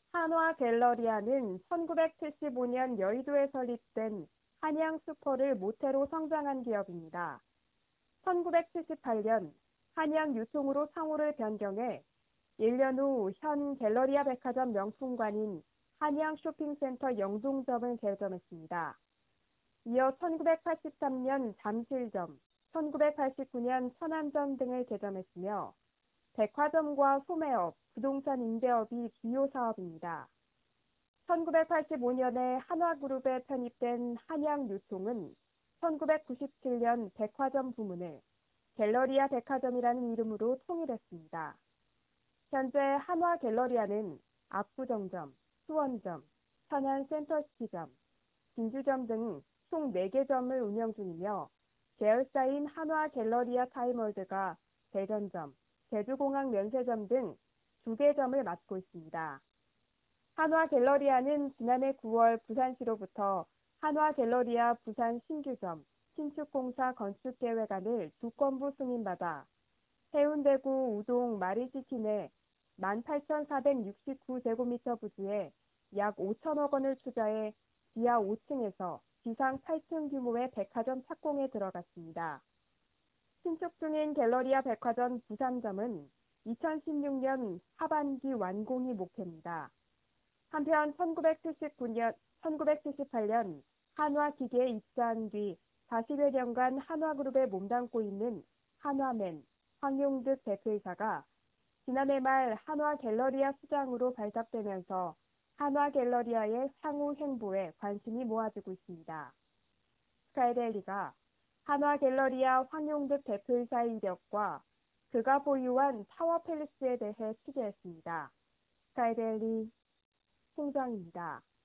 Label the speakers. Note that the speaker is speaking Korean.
Speaker 1: 한화 갤러리아는 1975년 여의도에 설립된 한양 슈퍼를 모태로 성장한 기업입니다. 1978년 한양 유통으로 상호를 변경해 1년 후 현 갤러리아 백화점 명품관인 한양 쇼핑센터 영동점을 개점했습니다. 이어 1983년 잠실점, 1989년 천안점 등을 개점했으며 백화점과 소매업, 부동산 임대업이 주요 사업입니다. 1985년에 한화그룹에 편입된 한양유통은 1997년 백화점 부문을 갤러리아 백화점이라는 이름으로 통일했습니다. 현재 한화갤러리아는 압구정점, 수원점, 천안센터시티점, 진주점 등 총 4개 점을 운영 중이며 계열사인 한화갤러리아 타임월드가 대전점, 제주공항 면세점 등 2개 점을 맡고 있습니다. 한화갤러리아는 지난해 9월 부산시로부터 한화갤러리아 부산 신규점, 신축공사 건축계획안을 두 건부 승인받아 해운대구 우동 마리시티 내 18,469제곱미터 부지에 약 5천억 원을 투자해 지하 5층에서 지상 8층 규모의 백화점 착공에 들어갔습니다. 신축 중인 갤러리아 백화점 부산점은 2016년 하반기 완공이 목표입니다. 한편 1978년 한화기계에 입사한 뒤 40여 년간 한화그룹에 몸담고 있는 한화맨, 황용득 대표이사가 지난해 말 한화갤러리아 수장으로 발탁되면서 한화갤러리아의 향후 행보에 관심이 모아지고 있습니다. 스카이데일리가 한화갤러리아 황용득 대표이사의 이력과 그가 보유한 타워팰리스에 대해 취재했습니다. 스카이데일리 송정입니다.